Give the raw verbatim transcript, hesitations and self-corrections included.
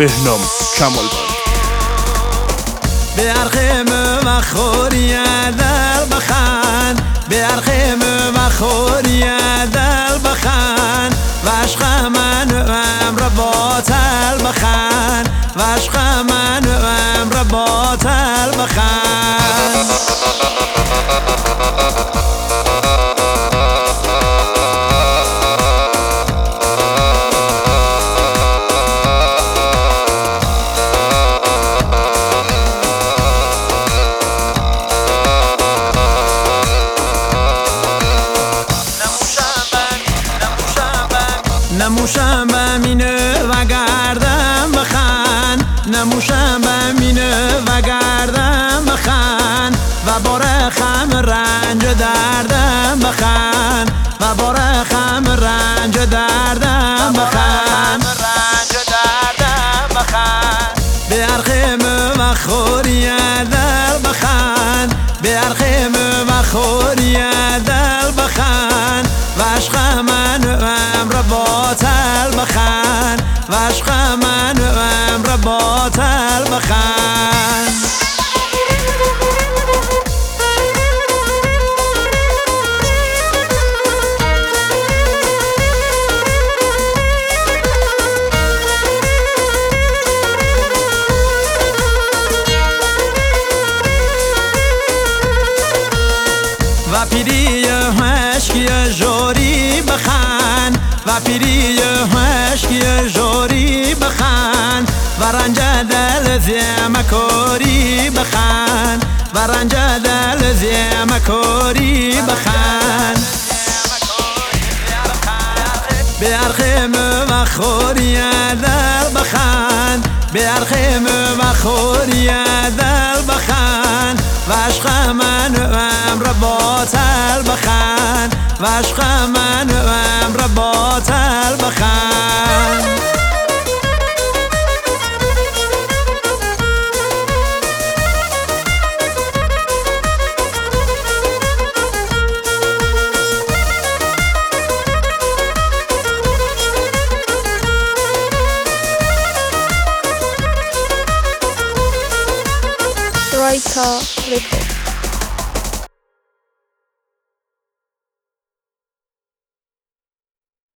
بهنام کمالوند. بیارخیم و خوری دل بخان، بیارخیم و خوری دل بخان، و عشق من امر باطل بخان، و عشق من امر باطل بخان. نموشم بمینه و گردم بخن، نموشم بمینه و گردم بخن، و بارخم رنج دردم بخن، و بارخم رنج دردم بخن، رنج دردم بخن. بیارخیم و خوری دل بخن، بیارخیم و خوری دل بخن، و عشق من امر باطل بخن، و عشق من امر باطل بخن. و پیری هشکی جوری بخن، و پیری هشکی جوری بخن، و رنج دل زیم کوری بخن، و رنج دل زیم کوری بخن. بیارخیم و خوری دل بخن، بیارخیم و خوری دل بخن، و عشق من امر باطل بخن، و عشق من امر باطل بخن. Raika Records.